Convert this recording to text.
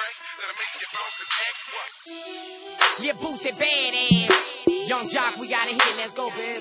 that'll make you bounce and act what? Yeah, Boosie badass. Young Jock, we gotta hit. Let's go, bitch.